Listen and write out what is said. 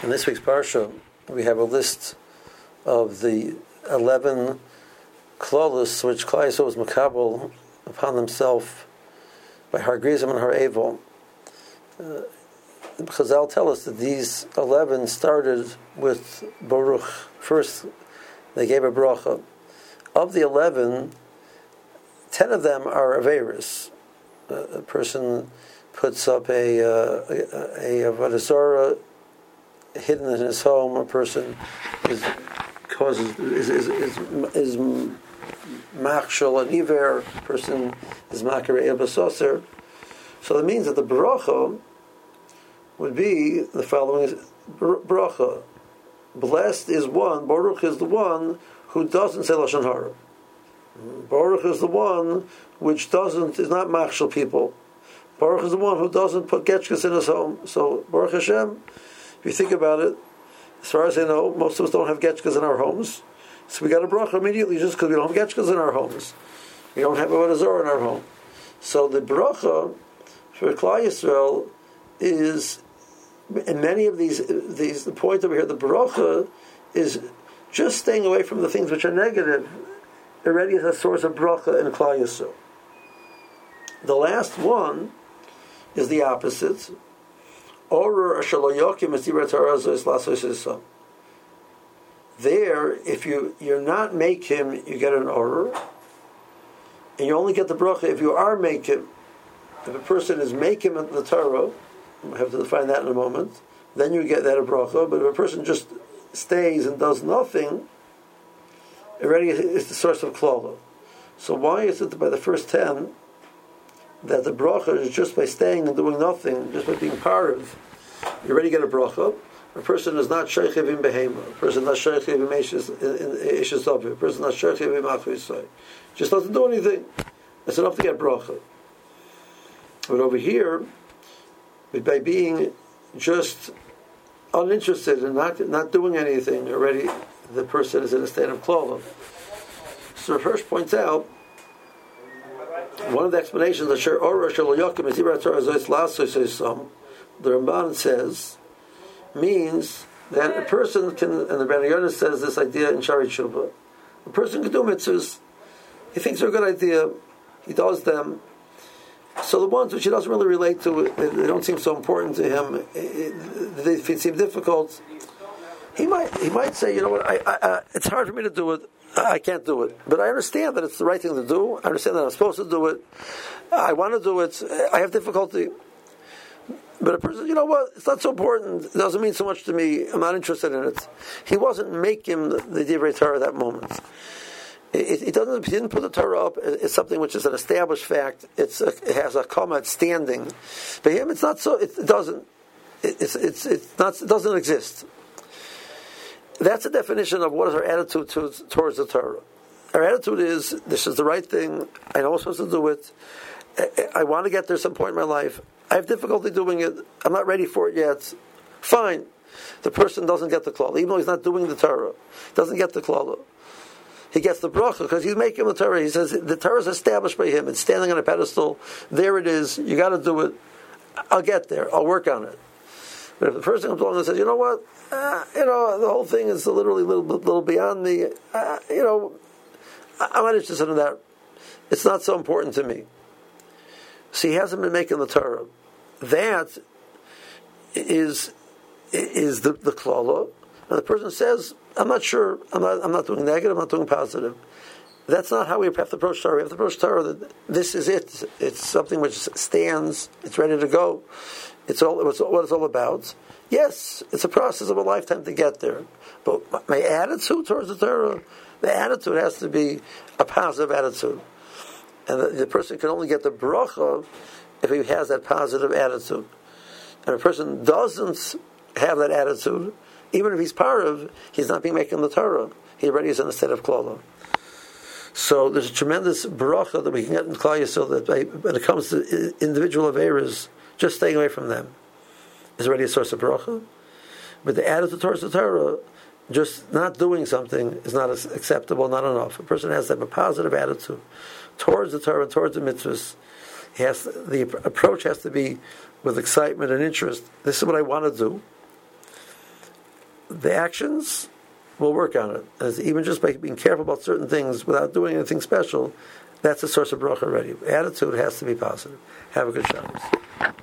In this week's parsha, we have a list of the 11 klolos which Klal Yisrael was makabel upon himself by Har Gerizim and Har Evel. Chazal tell us that these 11 started with Baruch. First, they gave a bracha. Of the 11, 10 of them are Averis. A person puts up a Avodah Zarah hidden in his home. A person is machshel and iver. A person is makar ebasoser. So that means that the bracha would be the following bracha: blessed is one, Baruch is the one who doesn't say lashon hara. Baruch is the one which is not machshel people. Baruch is the one who doesn't put getchkas in his home. So Baruch Hashem, if you think about it, as far as I know, most of us don't have getchkas in our homes. So we got a bracha immediately just because we don't have getchkas in our homes. We don't have Avodah Zarah in our home. So the bracha for Klal Yisrael is, in many of these, the point over here, the bracha is just staying away from the things which are negative. Already is a source of bracha in Klal Yisrael. The last one is the opposite. There, if you're not makim, you get an order, and you only get the bracha if you are makim. If a person is makim in the Torah, we'll have to define that in a moment, then you get that a bracha. But if a person just stays and does nothing, already is the source of klala. So why is it that by the first 10 that the bracha is just by staying and doing nothing, just by being parav, you already get a bracha? A person is not sheichev in behema. A person is not sheichev in eshes. A person is not sheichev in machvisai. Just doesn't do anything. That's enough to get bracha. But over here, by being just uninterested and not doing anything, already the person is in a state of klala. So Hirsch points out one of the explanations that the Ramban says means that a person can, and the Ben Yonah says this idea in Shari Tshuva, a person can do mitzvahs, he thinks they're a good idea, he does them. So the ones which he doesn't really relate to, they don't seem so important to him, they seem difficult. He might say, you know what, it's hard for me to do it, I can't do it. But I understand that it's the right thing to do, I understand that I'm supposed to do it, I want to do it, I have difficulty. But a person, you know what, it's not so important, it doesn't mean so much to me, I'm not interested in it. He wasn't making the Divrei Torah at that moment. He didn't put the Torah up as something which is an established fact. It has a comma, standing. But him, it's not so. It doesn't exist. That's the definition of what is our attitude towards the Torah. Our attitude is, this is the right thing. I know I'm supposed to do it. I want to get there some point in my life. I have difficulty doing it. I'm not ready for it yet. Fine. The person doesn't get the klala, even though he's not doing the Torah. Doesn't get the klala. He gets the bracha because he's making the Torah. He says the Torah is established by him. It's standing on a pedestal. There it is. You got to do it. I'll get there. I'll work on it. But if the person comes along and says, you know what, the whole thing is literally a little beyond me. I'm not interested in that. It's not so important to me. So he hasn't been making the Torah. That is the klala. And the person says, I'm not sure, I'm not doing negative, I'm not doing positive. That's not how we have to approach Torah. We have to approach Torah that this is it. It's something which stands, it's ready to go. It's what it's all about. Yes, it's a process of a lifetime to get there. But my attitude towards the Torah, the attitude has to be a positive attitude. And the person can only get the bracha if he has that positive attitude. And if a person doesn't have that attitude, even if he's parav, he's not being making the Torah. He already is in a state of klala. So there's a tremendous bracha that we can get in Klal Yisrael that when it comes to individual averas, just staying away from them is already a source of bracha. But the attitude towards the Torah, just not doing something is not acceptable, not enough. A person has to have a positive attitude towards the Torah, towards the mitzvahs. The approach has to be with excitement and interest. This is what I want to do. The actions will work on it. As even just by being careful about certain things without doing anything special, that's a source of bracha already. Attitude has to be positive. Have a good Shabbos.